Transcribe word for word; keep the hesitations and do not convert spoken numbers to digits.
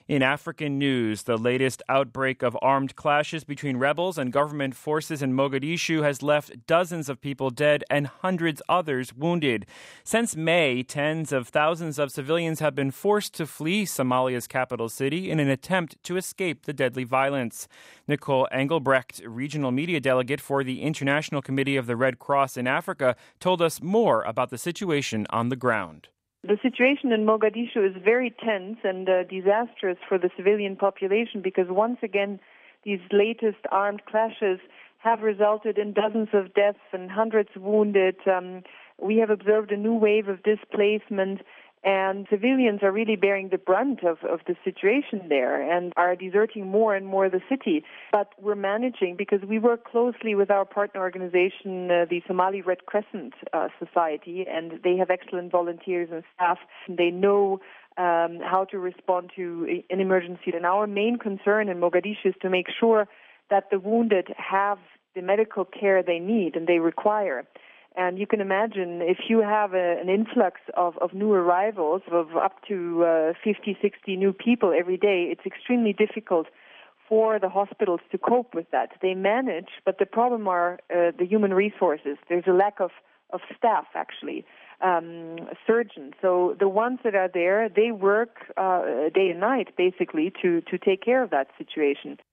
In African news, the latest outbreak of armed clashes between rebels and government forces in Mogadishu has left dozens of people dead and hundreds others wounded. Since May, tens of thousands of civilians have been forced to flee Somalia's capital city in an attempt to escape the deadly violence. Nicole Engelbrecht, regional media delegate for the International Committee of the Red Cross in Africa, told us more about the situation on the ground. The situation in Mogadishu is very tense and uh, disastrous for the civilian population because once again, these latest armed clashes have resulted in dozens of deaths and hundreds wounded. Um, we have observed a new wave of displacement, and civilians are really bearing the brunt of, of the situation there and are deserting more and more the city. But we're managing because we work closely with our partner organization, uh, the Somali Red Crescent uh, Society, and they have excellent volunteers and staff. And they know um, how to respond to an emergency. And our main concern in Mogadishu is to make sure that the wounded have the medical care they need and they require. And you can imagine if you have a, an influx of, of new arrivals of up to uh, fifty, sixty new people every day, it's extremely difficult for the hospitals to cope with that. They manage, but the problem are uh, the human resources. There's a lack of, of staff, actually, um, surgeons. So the ones that are there, they work uh, day and night, basically, to, to take care of that situation.